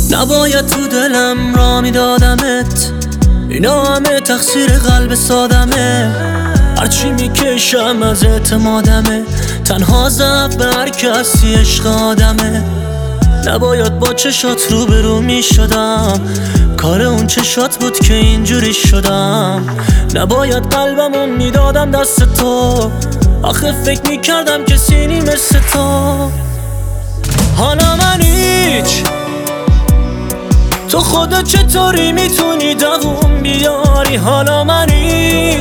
نباید تو دلم را میدادمت، اینا همه تقصیر قلب سادمه. هرچی میکشم از اعتمادمه، تنها ضعف به هر کسی عشق آدمه. نباید با چشات روبرو میشدم، کار اون چشات بود که اینجوری شدم. نباید قلبمو میدادم دست تو، آخه فکر میکردم کسی نی مثل تو. حالا من هیچ، تو خودت چطوری میتونی دووم بیاری؟ حالا من هیچ،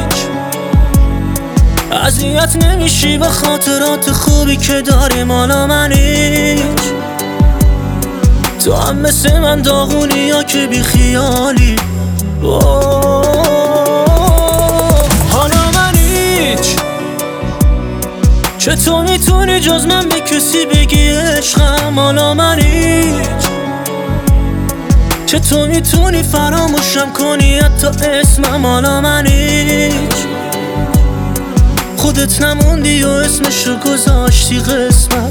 اذیت نمیشی به خاطرات خوبی که داریم؟ حالا من هیچ، تو هم مثل من داغونی یا که بی خیالی؟ حالا من هیچ، چطور میتونی جز من به کسی بگی عشقم؟ حالا من هیچ، چطور میتونی فراموشم کنی حتی اسمم؟ حالا من هیچ، خودت نموندی و اسمشو گذاشتی قسمت.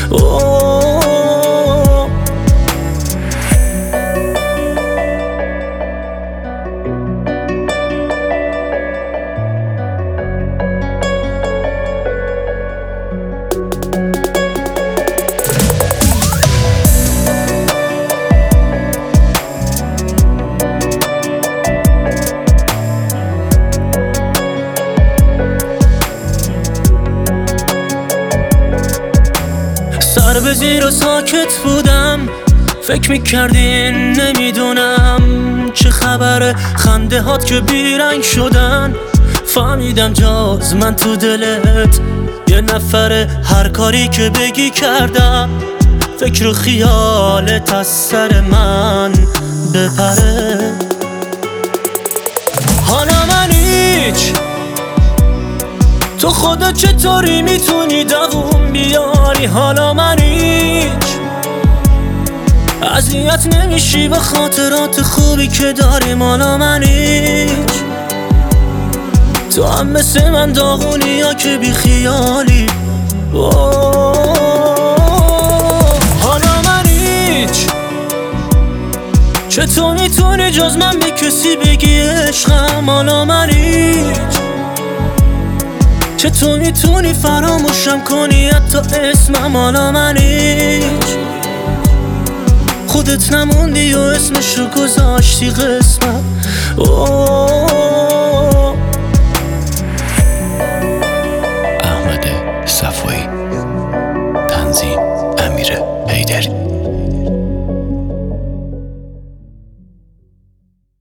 سر به زیر و ساکت بودم، فکر میکردین نمیدونم چه خبره. خنده هات که بیرنگ شدن، فهمیدم جاز من تو دلت یه نفره. هر کاری که بگی کردم، فکر و خیالت از سر من بپره. حالا من هیچ، تو خودت چطوری میتونی دووم بیاری؟ حالا من هیچ، اذیت نمیشی به خاطرات خوبی که داریم؟ حالا من هیچ، تو هم مثل من داغونی یا که بی خیالی؟ حالا من هیچ، چطور میتونی جز من به کسی بگی عشقم؟ حالا من هیچ، چطور میتونی فراموشم کنی حتی اسمم؟ حالا من هیچ، خودت نموندی و اسمشو گذاشتی قسمت.